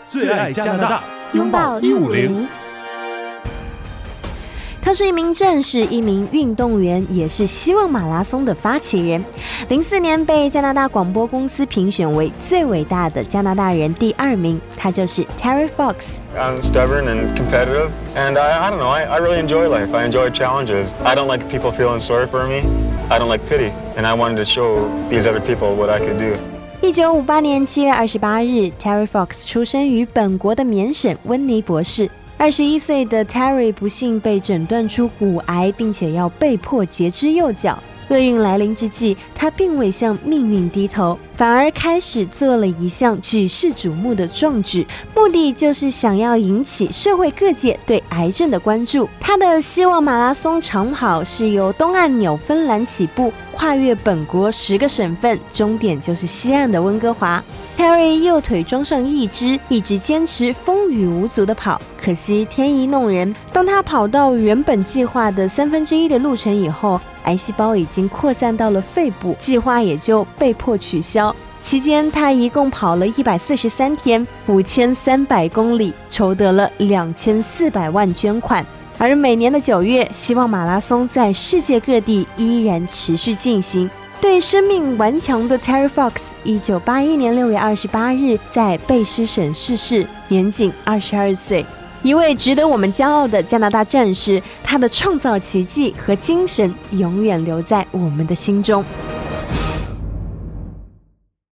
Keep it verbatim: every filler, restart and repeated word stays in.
最爱加拿大， 拥抱一五零。他是一名战士，一名运动员，也是希望马拉松的发起人。零四年被加拿大广播公司评选为最伟大的加拿大人第二名，他就是 Terry Fox。I'm stubborn and competitive, and I, I don't know. I, I really enjoy life. I enjoy challenges. I don't like people feeling sorry for me. I don't like pity, and I wanted to show these other people what I could do. 一九五八年七月二十八日 ，Terry Fox 出生于本国的缅省温尼博士。二十一岁的 Terry 不幸被诊断出骨癌，并且要被迫截肢右脚。厄运来临之际，他并未向命运低头，反而开始做了一项举世瞩目的壮举，目的就是想要引起社会各界对癌症的关注。他的希望马拉松长跑是由东岸纽芬兰起步，跨越本国十个省份，终点就是西岸的温哥华。Terry 右腿装上义肢，一直坚持风雨无阻的跑。可惜天意弄人，当他跑到原本计划的三分之一的路程以后，癌细胞已经扩散到了肺部，计划也就被迫取消。期间他一共跑了一百四十三天，五千三百公里，筹得了两千四百万捐款。而每年的九月，希望马拉松在世界各地依然持续进行。对生命顽强的 Terry Fox， 一九八一年六月二十八日在贝斯省逝世，年仅二十二岁。一位值得我们骄傲的加拿大战士，他的创造奇迹和精神永远留在我们的心中。